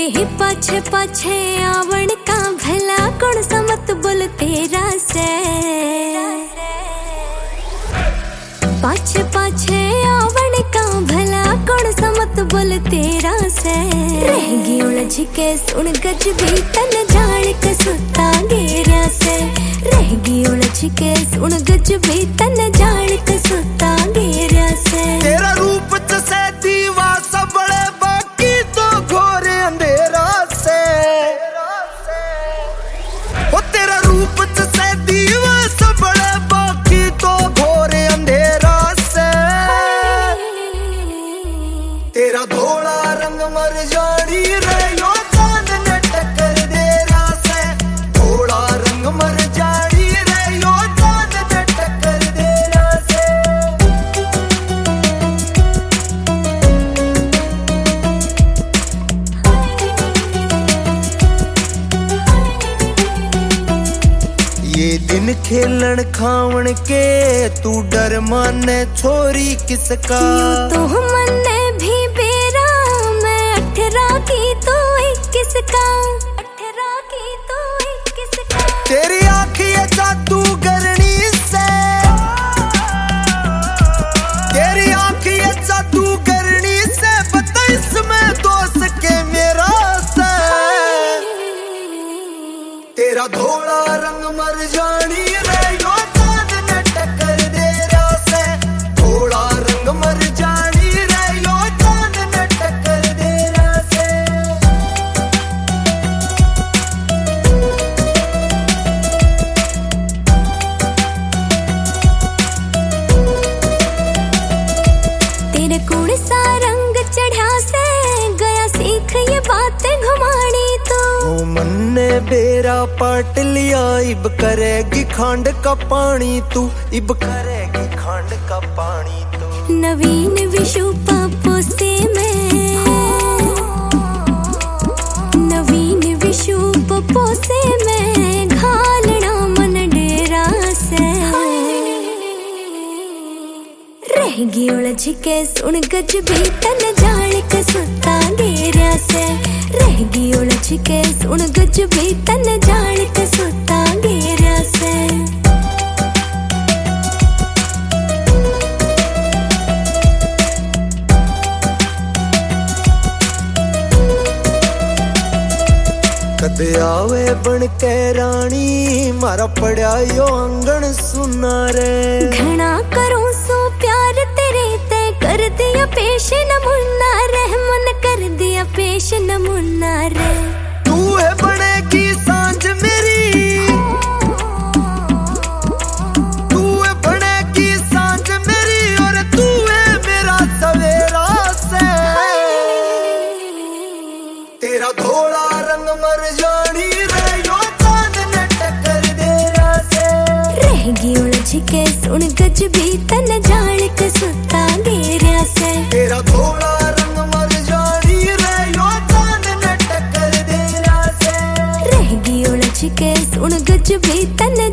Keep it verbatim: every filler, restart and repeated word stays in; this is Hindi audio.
ही पाछे पाछे आवण का भला कौन सा मत बोल तेरा से। पाछे पाछे आवण का भला कौन सा मत बोल तेरा से। रहेगी उलझ के सुन गज भी तन जान के सुता गेरा से। रहेगी उलझ के सुन गज भी तन जान के सुता गेरा से। तेरा रूप से दीवा सबड़े बाकी तो घोर अंधेरा से। ओ तेरा रूप से दीवा सबड़े बाकी तो घोर अंधेरा से। तेरा धोला रंग मर जानी रे यो चांद ने टक्कर देरा से। धोला रंग मर जानी रे यो चांद ने टक्कर देरा से। ये दिन खेलन खावन के तू डर माने छोरी किसका। तो मन्ने भी बेरा मैं अठारह की तो इक्कीस का। अठारह की तो इक्कीस का। तेरी आँख ये जादू करनी से। तेरी आँख ये जादू करनी से पता इसमें दोस्त के मेरा से। तेरा धोला रंग मर जानी रे यो चांद ने टक्कर देरा से। धोला रंग मर जानी रे यो चांद ने टक्कर देरा से। तेरे कौन सा रंग चढ़ा से गया सीख ये बातें घुमानी तो। ओ मन्ने बेरा पाट लिया इब करेगी खांड का पानी तू। इब करेगी खांड का पानी तू। नवीन विशु पपोसे में। नवीन विशु पपोसे में घालना मन डेरा से। रहेगी उलझ के सुन गज भी तन जान के सुता गेरा से। रहेगी उलझ के सुन गज भी तन जान के सुता गेरा से। कदे आवे बन के रानी मारा पड़ा यो आंगन सुना रे। घना करूं सो प्यार तेरे ते कर दिया पेश नमूना रे। मन कर दिया पेश नमूना रे। तू है बनेगी सांझ मेरी। तू है बनेगी सांझ मेरी और तू है मेरा सवेरा से। तेरा धोला रंग मर जानी रे यो चांद ने टक्कर देरा से। रहेगी उलझ के सुन गज भी तन जान के सुता गेरा से। तेरा धोला रंग मर जानी रे यो चांद ने टक्कर देरा से। रहेगी उलझ के सुन गज भी तन